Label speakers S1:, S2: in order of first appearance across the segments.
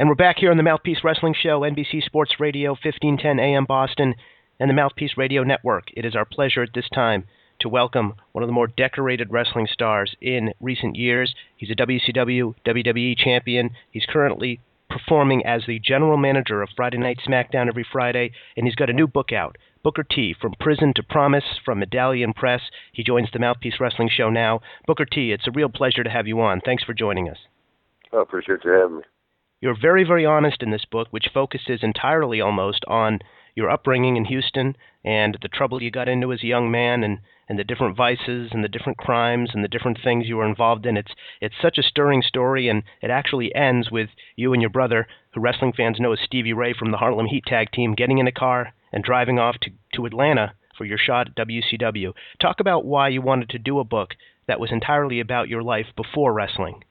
S1: And we're back here on the Mouthpiece Wrestling Show, NBC Sports Radio, 1510 AM Boston, and the Mouthpiece Radio Network. It is our pleasure at this time to welcome one of the more decorated wrestling stars in recent years. He's a WCW, WWE champion. He's currently performing as the general manager of Friday Night SmackDown every Friday, and he's got a new book out, Booker T, From Prison to Promise, from Medallion Press. He joins the Mouthpiece Wrestling Show now. Booker T, it's a real pleasure to have you on. Thanks for joining us.
S2: I appreciate you having me.
S1: You're very, very honest in this book, which focuses entirely almost on your upbringing in Houston and the trouble you got into as a young man and the different vices and the different crimes and the different things you were involved in. It's such a stirring story, and it actually ends with you and your brother, who wrestling fans know as Stevie Ray from the Harlem Heat Tag Team, getting in a car and driving off to Atlanta for your shot at WCW. Talk about why you wanted to do a book that was entirely about your life before wrestling.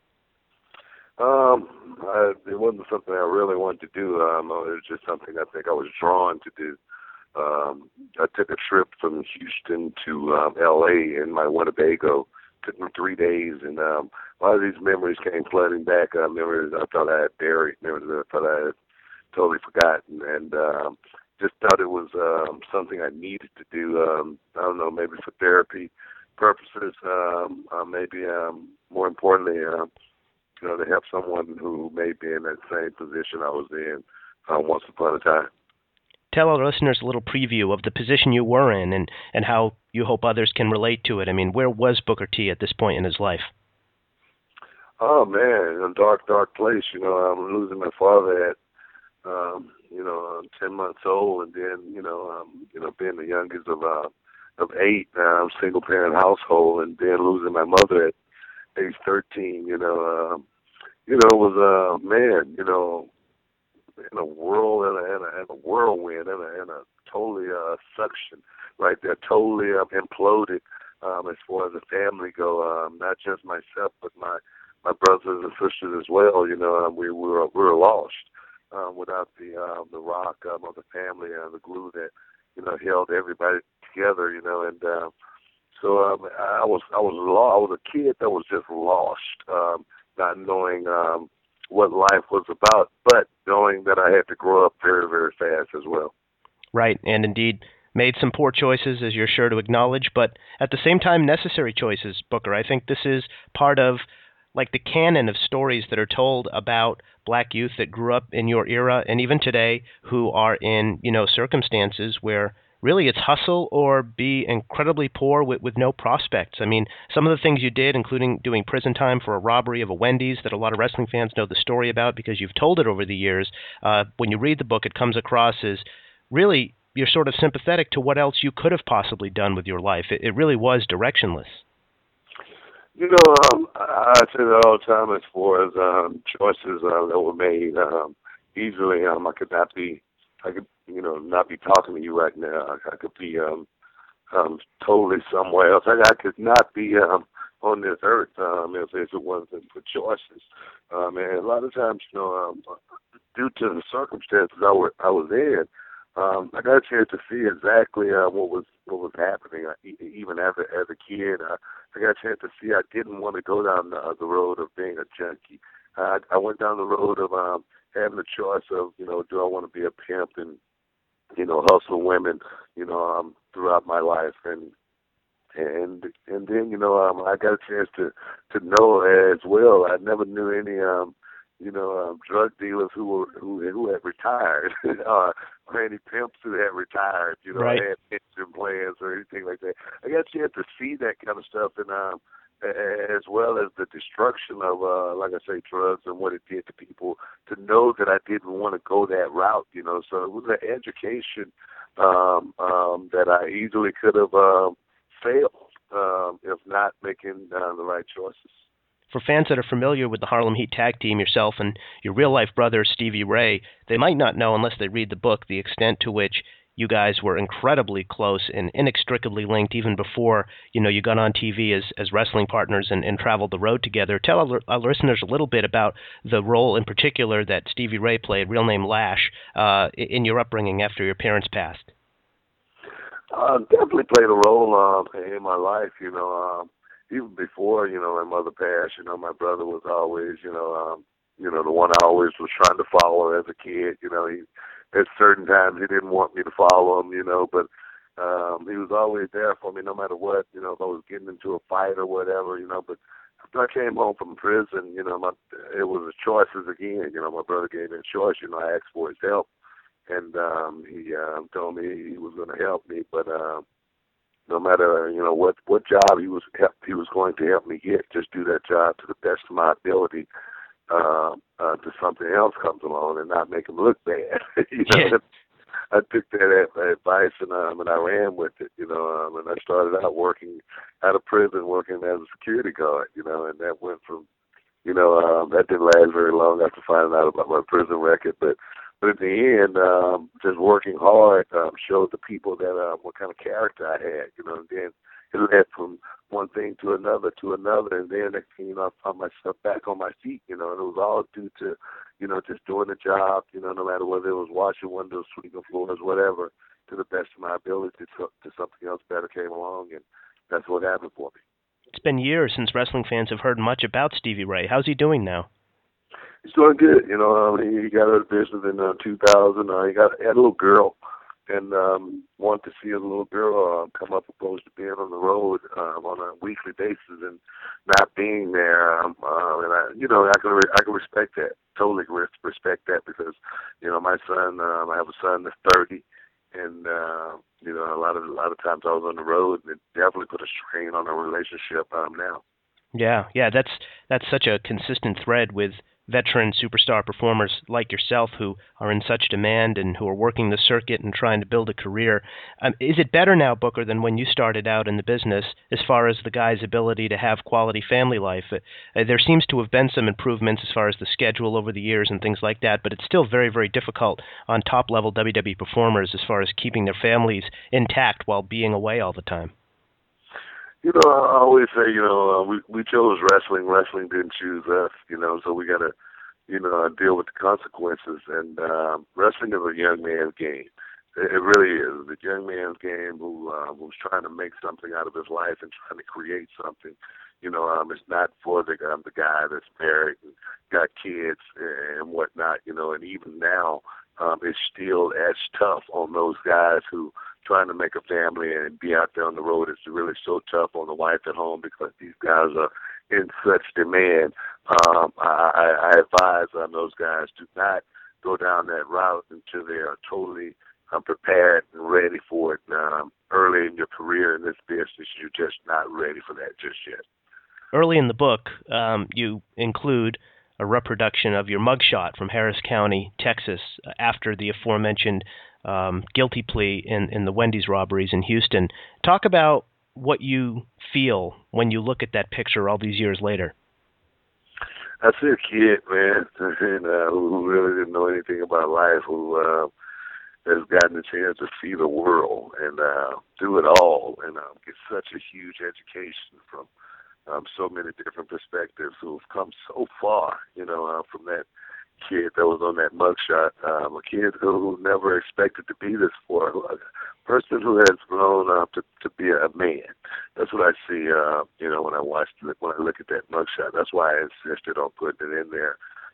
S2: It wasn't something I really wanted to do. It was just something I think I was drawn to do. I took a trip from Houston to L.A. in my Winnebago. Took me 3 days, and a lot of these memories came flooding back. Memories I thought I had buried, memories I thought I had totally forgotten, and just thought it was something I needed to do. I don't know, maybe for therapy purposes, maybe more importantly, to help someone who may be in that same position I was in once upon a time.
S1: Tell our listeners a little preview of the position you were in and how you hope others can relate to it. I mean, where was Booker T at this point in his life?
S2: Oh, man, a dark, dark place. I'm losing my father at, 10 months old, and then, being the youngest of 8, single-parent household, and then losing my mother at age 13, it was, in a whirl and a whirlwind and a totally suction right there, totally imploded as far as the family go. Not just myself, but my brothers and sisters as well. We were lost without the rock of the family and the glue that held everybody together. And so I was lost. I was a kid that was just lost, not knowing what life was about, but knowing that I had to grow up very, very fast as well.
S1: Right, and indeed made some poor choices, as you're sure to acknowledge, but at the same time necessary choices, Booker. I think this is part of like the canon of stories that are told about black youth that grew up in your era and even today who are in, circumstances where really it's hustle or be incredibly poor with no prospects. I mean, some of the things you did, including doing prison time for a robbery of a Wendy's that a lot of wrestling fans know the story about because you've told it over the years. When you read the book, it comes across as really you're sort of sympathetic to what else you could have possibly done with your life. It really was directionless.
S2: I say that all the time as far as choices that were made. Easily, I could not be talking to you right now. I could be totally somewhere else. I could not be on this earth if it wasn't for choices. And a lot of times, due to the circumstances I was in, I got a chance to see exactly what was happening. Even as a kid, I got a chance to see I didn't want to go down the road of being a junkie. I went down the road of having a choice of, do I want to be a pimp and, hustle women, throughout my life. And then, I got a chance to know as well. I never knew any, drug dealers who had retired, or any pimps who had retired,
S1: right.
S2: Had pension plans or anything like that. I got a chance to see that kind of stuff, and as well as the destruction of, like I say, drugs and what it did to people, to know that I didn't want to go that route, So it was an education that I easily could have failed if not making the right choices.
S1: For fans that are familiar with the Harlem Heat Tag Team, yourself and your real-life brother, Stevie Ray, they might not know, unless they read the book, the extent to which you guys were incredibly close and inextricably linked even before, you got on TV as wrestling partners and traveled the road together. Tell our listeners a little bit about the role in particular that Stevie Ray played, real name Lash, in your upbringing after your parents passed.
S2: Definitely played a role in my life, even before, my mother passed, my brother was always, the one I always was trying to follow as a kid. At certain times he didn't want me to follow him, but he was always there for me no matter what, if I was getting into a fight or whatever, but after I came home from prison, it was a choices again. My brother gave me a choice. I asked for his help, and he told me he was going to help me, but no matter what job he was going to help me get, just do that job to the best of my ability. To something else comes along and not make him look bad.
S1: Yeah.
S2: I took that advice and I ran with it. And I started out working out of prison, working as a security guard. And that went from, that didn't last very long after finding out about my prison record, but at the end, just working hard showed the people that what kind of character I had. And then it led from one thing to another, and then next thing I found myself back on my feet, and it was all due to, just doing the job, no matter whether it was washing windows, sweeping floors, whatever, to the best of my ability to something else better came along, and that's what happened for me.
S1: It's been years since wrestling fans have heard much about Stevie Ray. How's he doing now?
S2: He's doing good. He got out of business in 2000. He had a little girl, and wanted to see his little girl come up opposed to being on the road on a weekly basis and not being there. And I can respect that. Totally respect that because my son, I have a son that's 30, and a lot of times I was on the road, and it definitely put a strain on our relationship now.
S1: Yeah, that's such a consistent thread with veteran superstar performers like yourself who are in such demand and who are working the circuit and trying to build a career. Is it better now, Booker, than when you started out in the business as far as the guy's ability to have quality family life? There seems to have been some improvements as far as the schedule over the years and things like that, but it's still very, very difficult on top-level WWE performers as far as keeping their families intact while being away all the time.
S2: I always say, we chose wrestling. Wrestling didn't choose us, so we got to, deal with the consequences. And wrestling is a young man's game. It really is. The young man's game who's trying to make something out of his life and trying to create something. It's not for the guy that's married and got kids and whatnot, and even now, it's still as tough on those guys who trying to make a family and be out there on the road. It's really so tough on the wife at home because these guys are in such demand. I advise on those guys to not go down that route until they are totally prepared and ready for it. Early in your career in this business, you're just not ready for that just yet.
S1: Early in the book, you include a reproduction of your mugshot from Harris County, Texas, after the aforementioned guilty plea in the Wendy's robberies in Houston. Talk about what you feel when you look at that picture all these years later.
S2: I see a kid, man, and, who really didn't know anything about life, who has gotten a chance to see the world and do it all and get such a huge education from so many different perspectives, who've come so far, from that kid that was on that mugshot, a kid who never expected to be this far, a person who has grown up to be a man. That's what I see, when I look at that mugshot. That's why I insisted on putting it in there,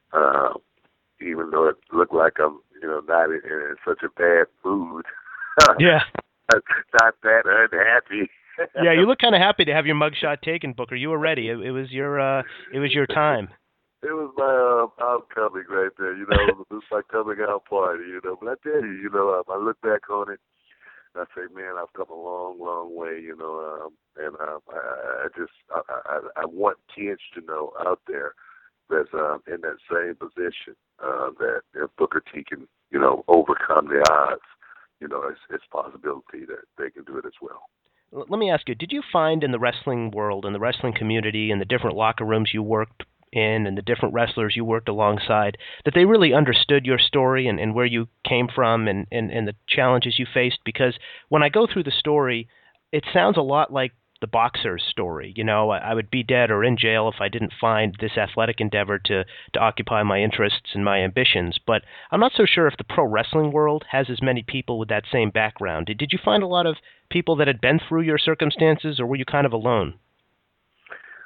S2: even though it looked like I'm, not in such a bad mood.
S1: Yeah.
S2: Not that unhappy.
S1: Yeah, you look kind of happy to have your mugshot taken, Booker. You were ready. It was your time.
S2: It was my homecoming right there, it was my coming out party, But I tell you, I look back on it, and I say, man, I've come a long, long way, and I want kids to know out there that's in that same position that if Booker T can, overcome the odds, it's a possibility that they can do it as well.
S1: Let me ask you, did you find in the wrestling world, in the wrestling community, in the different locker rooms you worked in and the different wrestlers you worked alongside, that they really understood your story and where you came from and the challenges you faced? Because when I go through the story, it sounds a lot like the boxer's story. I would be dead or in jail if I didn't find this athletic endeavor to occupy my interests and my ambitions. But I'm not so sure if the pro wrestling world has as many people with that same background. Did you find a lot of people that had been through your circumstances, or were you kind of alone?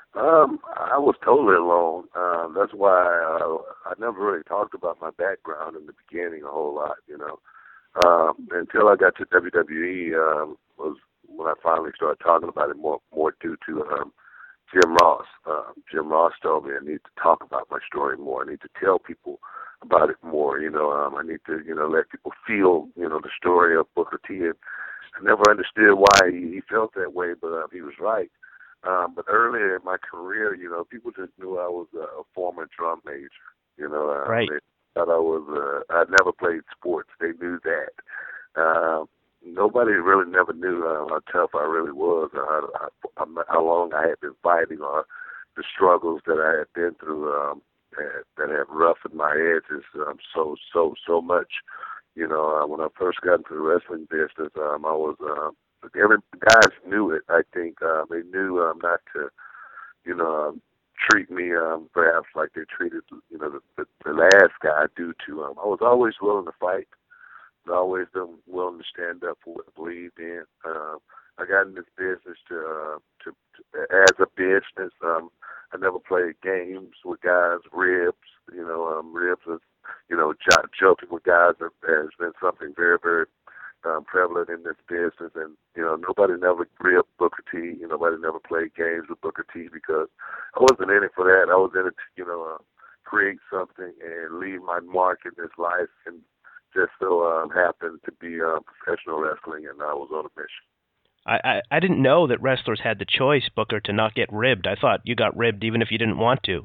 S2: I was totally alone. That's why I never really talked about my background in the beginning a whole lot, you know. Until I got to WWE, was when I finally started talking about it more due to Jim Ross. Jim Ross told me I need to talk about my story more. I need to tell people about it more. You know, I need to, you know, let people feel, you know, the story of Booker T. And I never understood why he felt that way, but he was right. But earlier in my career, you know, people just knew I was a former drum major. You know,
S1: Right.
S2: they thought I was. I'd never played sports. They knew that. Nobody really never knew how tough I really was, or how long I had been fighting, or the struggles that I had been through that had roughened my edges so much. You know, when I first got into the wrestling business, I was every guys knew it. I think they knew not to, you know, treat me perhaps like they treated, you know, the last guy due to I was always willing to fight. I've always been willing to stand up for what I believed in. I got in this business to as a business. I never played games with guys, ribs. You know, ribs is, you know, joking with guys has been something very, very prevalent in this business. And, you know, nobody never ribbed Booker T. You know, nobody never played games with Booker T because I wasn't in it for that. I was in it to, you know, create something and leave my mark in this life, and just so happened to be professional wrestling, and I was on a mission.
S1: I didn't know that wrestlers had the choice, Booker, to not get ribbed. I thought you got ribbed even if you didn't want to.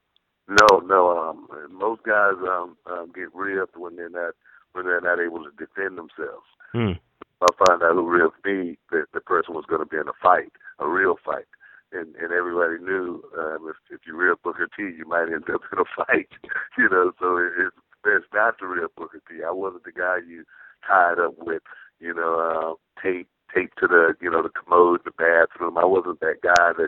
S2: No. Most guys get ribbed when they're not able to defend themselves.
S1: Hmm.
S2: I find out who ribbed me, that the person was going to be in a fight, a real fight, and everybody knew if you rib Booker T, you might end up in a fight. You know, so it's best not to rib Booker T. I wasn't the guy you tied up with, you know, tape to the, you know, the commode, the bathroom. I wasn't that guy that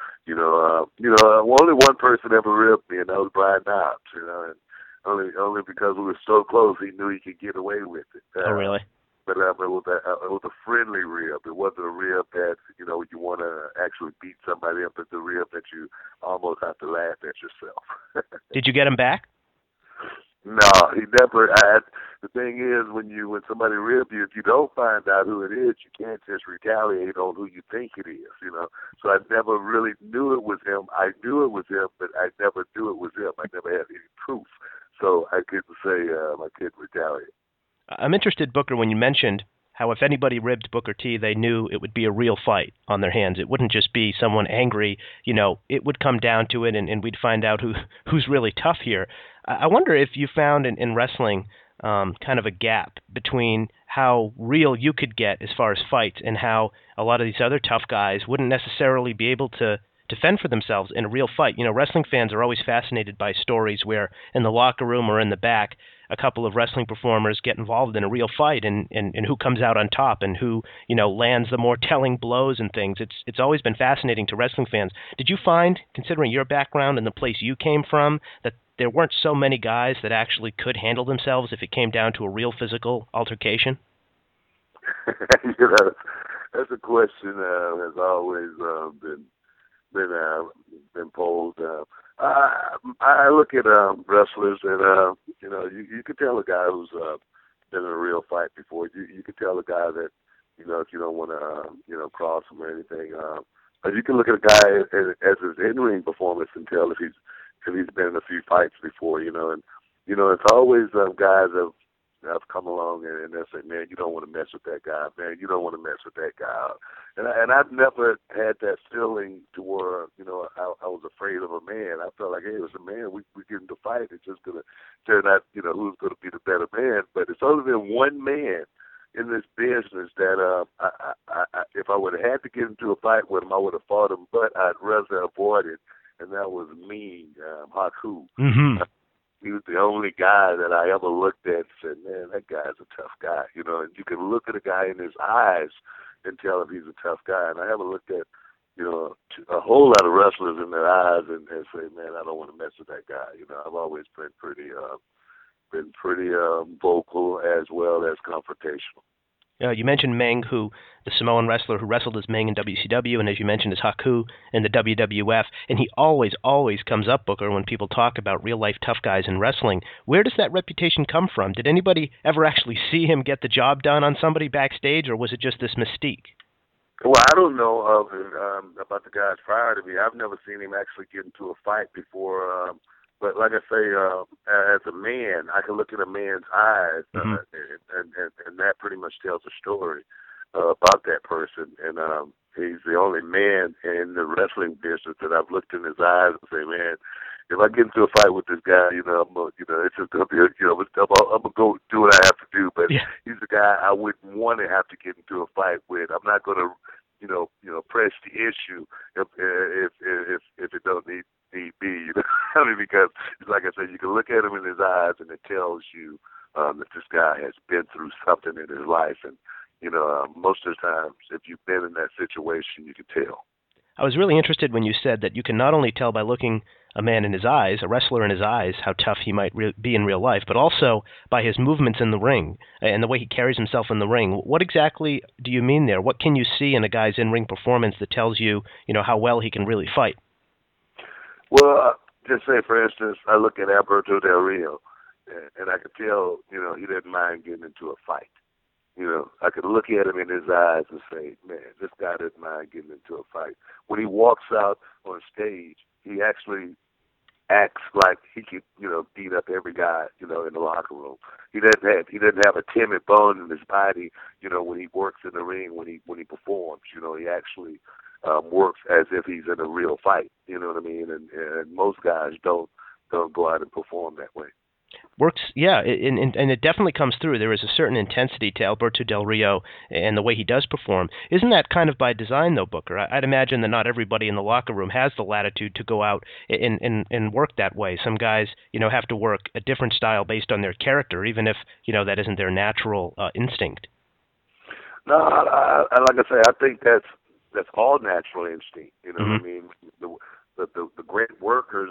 S2: only one person ever ripped me, and that was Brian Knobs. You know, and only because we were so close, he knew he could get away with it.
S1: Oh, really?
S2: But it was a friendly rib. It wasn't a rib that, you know, you want to actually beat somebody up. It's a rib that you almost have to laugh at yourself.
S1: Did you get him back?
S2: No, he never. The thing is, when somebody ribs you, if you don't find out who it is, you can't just retaliate on who you think it is. You know, so I never really knew it was him. I knew it was him, but I never knew it was him. I never had any proof, so I couldn't say I couldn't retaliate.
S1: I'm interested, Booker, when you mentioned how if anybody ribbed Booker T, they knew it would be a real fight on their hands. It wouldn't just be someone angry. You know, it would come down to it, and we'd find out who's really tough here. I wonder if you found in wrestling kind of a gap between how real you could get as far as fights and how a lot of these other tough guys wouldn't necessarily be able to defend for themselves in a real fight. You know, wrestling fans are always fascinated by stories where in the locker room or in the back, a couple of wrestling performers get involved in a real fight and who comes out on top and who, you know, lands the more telling blows and things. It's always been fascinating to wrestling fans. Did you find, considering your background and the place you came from, that there weren't so many guys that actually could handle themselves if it came down to a real physical altercation?
S2: You know, that's a question has always been posed. I look at wrestlers, and you know, you could tell a guy who's been in a real fight before. You could tell a guy that, you know, if you don't want to cross him or anything. But you can look at a guy as his in-ring performance and tell if he's been in a few fights before. You know, and you know, it's always guys have come along and they say, man, you don't want to mess with that guy, man. You don't want to mess with that guy. And I've never had that feeling to where, you know, I was afraid of a man. I felt like, hey, it was a man. We get into fight. It's just going to turn out, you know, who's going to be the better man. But it's only been one man in this business that if I would have had to get into a fight with him, I would have fought him, but I'd rather avoid it. And that was me, Haku.
S1: Mm-hmm.
S2: He was the only guy that I ever looked at and said, man, that guy's a tough guy. You know, and you can look at a guy in his eyes and tell if he's a tough guy. And I haven't looked at, you know, a whole lot of wrestlers in their eyes and say, man, I don't want to mess with that guy. You know, I've always been pretty vocal as well as confrontational.
S1: You mentioned Meng, the Samoan wrestler who wrestled as Meng in WCW, and as you mentioned, as Haku in the WWF. And he always, always comes up, Booker, when people talk about real-life tough guys in wrestling. Where does that reputation come from? Did anybody ever actually see him get the job done on somebody backstage, or was it just this mystique?
S2: Well, I don't know about the guys prior to me. I've never seen him actually get into a fight before. But like I say, as a man, I can look in a man's eyes, and that pretty much tells a story about that person. And he's the only man in the wrestling business that I've looked in his eyes and say, man, if I get into a fight with this guy, it's just gonna be, I'm gonna go do what I have to do. But
S1: Yeah.
S2: he's the guy I wouldn't want to have to get into a fight with. I'm not gonna, press the issue if it don't need be. I mean, because like I said, you can look at him in his eyes, and it tells you that this guy has been through something in his life, and most of the times, if you've been in that situation, you can tell.
S1: I was really interested when you said that you can not only tell by looking a man in his eyes, a wrestler in his eyes, how tough he might be in real life, but also by his movements in the ring and the way he carries himself in the ring. What exactly do you mean there? What can you see in a guy's in-ring performance that tells you, how well he can really fight?
S2: Well, just say, for instance, I look at Alberto Del Rio, and I could tell, he didn't mind getting into a fight. I could look at him in his eyes and say, man, this guy doesn't mind getting into a fight. When he walks out on stage, he actually acts like he could, beat up every guy, in the locker room. He doesn't have a timid bone in his body, when he works in the ring, when he performs. He actually works as if he's in a real fight. You know what I mean? And most guys don't go out and perform that way.
S1: Works, yeah, and it definitely comes through. There is a certain intensity to Alberto Del Rio and the way he does perform. Isn't that kind of by design, though, Booker? I'd imagine that not everybody in the locker room has the latitude to go out and work that way. Some guys, have to work a different style based on their character, even if, that isn't their natural instinct.
S2: No, I like I say, I think that's all natural instinct.
S1: Mm-hmm.
S2: What I mean? The great workers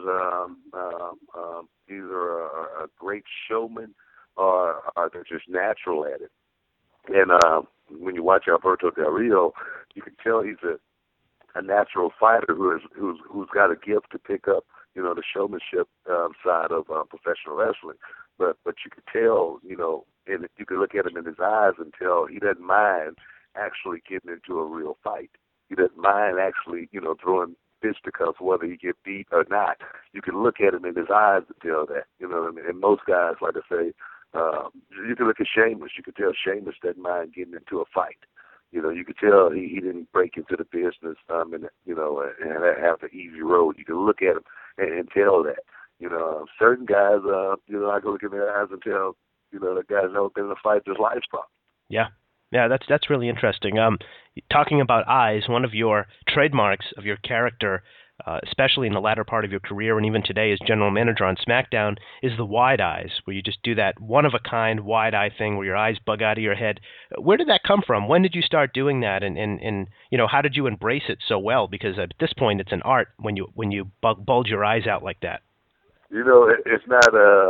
S2: either are a great showman or they're just natural at it. And when you watch Alberto Del Rio, you can tell he's a natural fighter who's got a gift to pick up, the showmanship side of professional wrestling. But you could tell, and you could look at him in his eyes and tell he doesn't mind actually getting into a real fight. He doesn't mind actually, throwing fisticuffs, whether he get beat or not. You can look at him in his eyes to tell that. And most guys, like I say, you can look at Sheamus. You can tell Sheamus doesn't mind getting into a fight. You could tell he didn't break into the business and have the easy road. You can look at him and tell that. Certain guys, I can look in their eyes and tell, the guy's never been in a fight in his life, probably.
S1: Yeah. Yeah, that's really interesting. Talking about eyes, one of your trademarks of your character, especially in the latter part of your career and even today as general manager on SmackDown, is the wide eyes, where you just do that one-of-a-kind wide-eye thing where your eyes bug out of your head. Where did that come from? When did you start doing that, and how did you embrace it so well? Because at this point, it's an art when you bulge your eyes out like that.
S2: It's not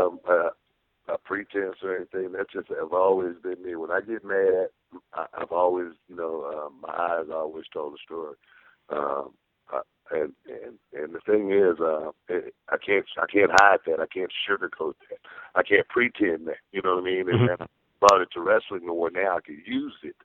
S2: a pretense or anything. That's just have always been me. When I get mad, I've always, my eyes always told a story. And the thing is, I can't hide that. I can't sugarcoat that. I can't pretend that. You know what I mean?
S1: Mm-hmm.
S2: And I brought it to wrestling more now. I can use it.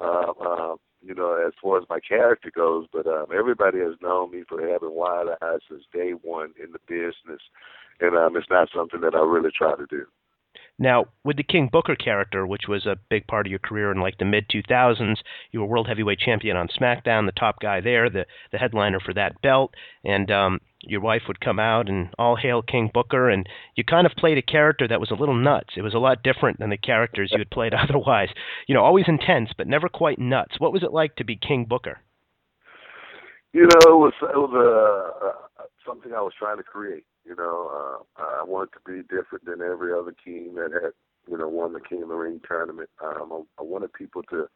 S2: As far as my character goes, but everybody has known me for having wide eyes since day one in the business, and it's not something that I really try to do.
S1: Now, with the King Booker character, which was a big part of your career in like the mid-2000s, you were world heavyweight champion on SmackDown, the top guy there, the headliner for that belt, and your wife would come out and all hail King Booker, and you kind of played a character that was a little nuts. It was a lot different than the characters you had played otherwise. Always intense, but never quite nuts. What was it like to be King Booker?
S2: It was something I was trying to create. I wanted to be different than every other king that had, won the King of the Ring tournament. I wanted people to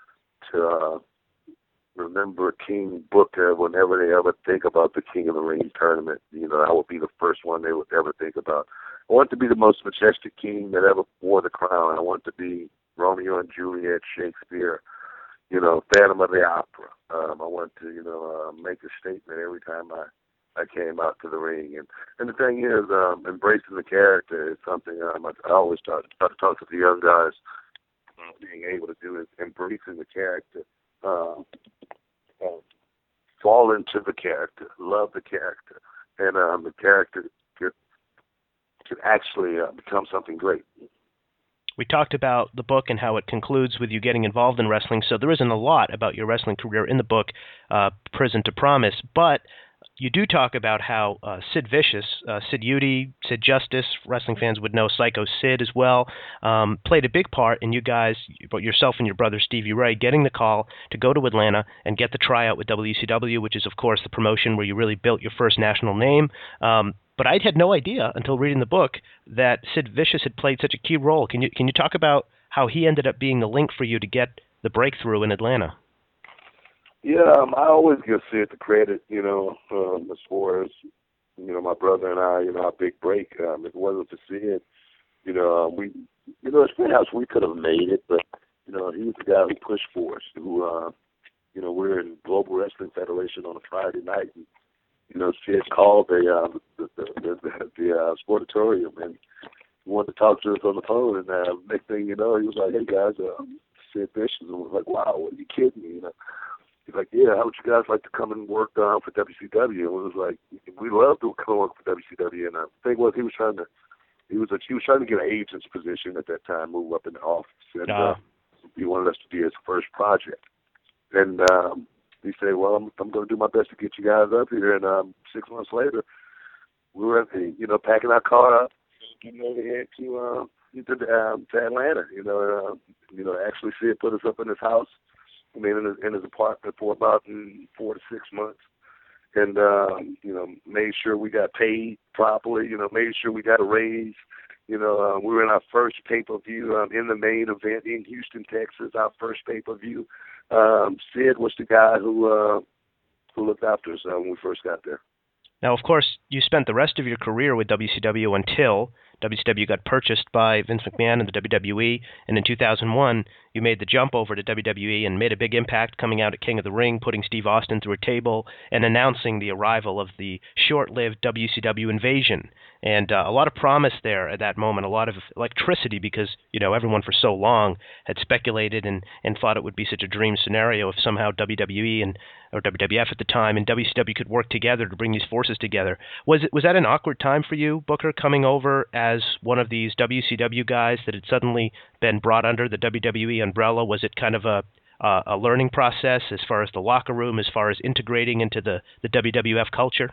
S2: remember King Booker whenever they ever think about the King of the Ring tournament. I would be the first one they would ever think about. I want to be the most majestic king that ever wore the crown. I want to be Romeo and Juliet, Shakespeare, Phantom of the Opera. I wanted to, make a statement every time I came out to the ring. And the thing is, embracing the character is something I always try to talk to the young guys being able to do, is embracing the character, fall into the character, love the character, and the character could actually become something great.
S1: We talked about the book and how it concludes with you getting involved in wrestling, so there isn't a lot about your wrestling career in the book, Prison to Promise, but you do talk about how Sid Vicious, Sid Udy, Sid Justice, wrestling fans would know Psycho Sid as well, played a big part in you guys, yourself and your brother Stevie Ray, getting the call to go to Atlanta and get the tryout with WCW, which is, of course, the promotion where you really built your first national name. But I had no idea until reading the book that Sid Vicious had played such a key role. Can you talk about how he ended up being the link for you to get the breakthrough in Atlanta?
S2: Yeah, I always give Sid the credit, as far as, my brother and I, our big break. If it wasn't for Sid, it's perhaps we could have made it, but, he was the guy who pushed for us, who, we're in Global Wrestling Federation on a Friday night, and, Sid called the sportatorium and wanted to talk to us on the phone, and next thing you know, he was like, "Hey guys, Sid Vicious," and I was like, "Wow, are you kidding me?" He's like, "Yeah, how would you guys like to come and work for WCW?" And it was like, "We love to come work for WCW." And the thing was, he was trying to get an agent's position at that time, move up in the office, and he wanted us to be his first project. And he said, "Well, I'm going to do my best to get you guys up here." And 6 months later, we were, packing our car up, getting over here to Atlanta. Actually, Sid put us up in his house. In his apartment for about 4 to 6 months, and made sure we got paid properly. Made sure we got a raise. We were in our first pay-per-view in the main event in Houston, Texas. Our first pay-per-view. Sid was the guy who looked after us when we first got there.
S1: Now, of course, you spent the rest of your career with WCW until WCW got purchased by Vince McMahon and the WWE, and in 2001, you made the jump over to WWE and made a big impact coming out at King of the Ring, putting Steve Austin through a table, and announcing the arrival of the short-lived WCW invasion. And a lot of promise there at that moment, a lot of electricity, because, everyone for so long had speculated and thought it would be such a dream scenario if somehow WWE or WWF at the time and WCW could work together to bring these forces together. Was that an awkward time for you, Booker, coming over as one of these WCW guys that had suddenly been brought under the WWE umbrella? Was it kind of a learning process as far as the locker room, as far as integrating into the WWF culture?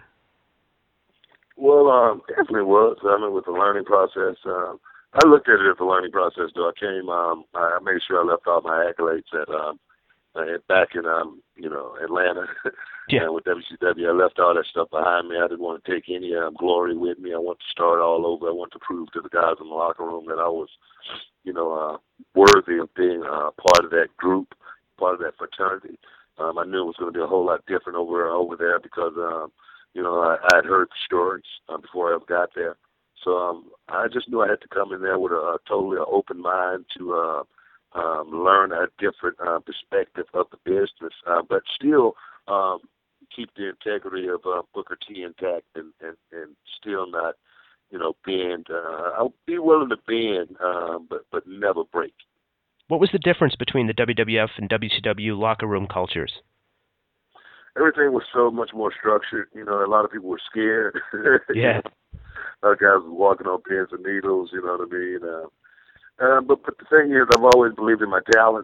S2: Well, definitely was. With the learning process, I looked at it as a learning process. Though I made sure I left all my accolades back in Atlanta.
S1: Yeah.
S2: And with WCW, I left all that stuff behind me. I didn't want to take any glory with me. I wanted to start all over. I wanted to prove to the guys in the locker room that I was, worthy of being part of that group, part of that fraternity. I knew it was going to be a whole lot different over there because, I had heard the stories before I ever got there. So I just knew I had to come in there with a totally open mind to learn a different perspective of the business, but still keep the integrity of Booker T intact and still not, bend. I'll be willing to bend, but never break.
S1: What was the difference between the WWF and WCW locker room cultures?
S2: Everything was so much more structured. A lot of people were scared.
S1: Yeah.
S2: A lot of guys were walking on pins and needles, you know what I mean? But the thing is, I've always believed in my talent.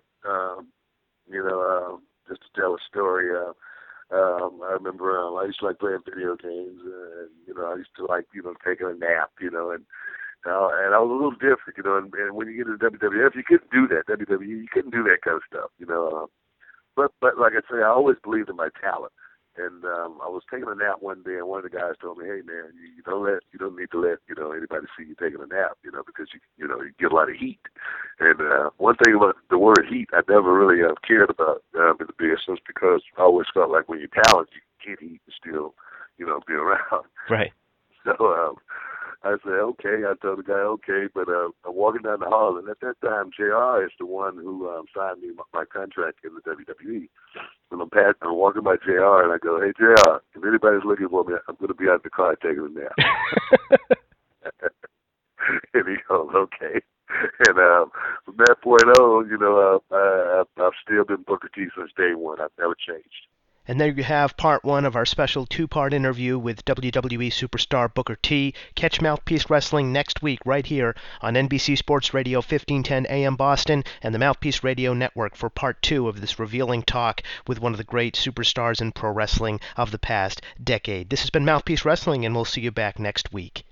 S2: Just to tell a story, I remember I used to like playing video games, and I used to like taking a nap, and I was a little different, And when you get into WWF, you couldn't do that. WWE, you couldn't do that kind of stuff, But like I say, I always believed in my talent. And I was taking a nap one day, and one of the guys told me, "Hey man, you don't need to let anybody see you taking a nap, because you get a lot of heat." And one thing about the word heat, I never really cared about in the business because I always felt like when you're talented, you can get heat and still be around.
S1: Right.
S2: So I said, okay. I told the guy, okay. But I'm walking down the hall, and at that time, JR is the one who signed me my contract in the WWE. And I'm walking by JR, and I go, hey, JR, if anybody's looking for me, I'm going to be out in the car taking them now. And he goes, okay. And from that point on, I've still been Booker T since day one. I've never changed.
S1: And there you have part one of our special two-part interview with WWE superstar Booker T. Catch Mouthpiece Wrestling next week right here on NBC Sports Radio 1510 AM Boston and the Mouthpiece Radio Network for part two of this revealing talk with one of the great superstars in pro wrestling of the past decade. This has been Mouthpiece Wrestling, and we'll see you back next week.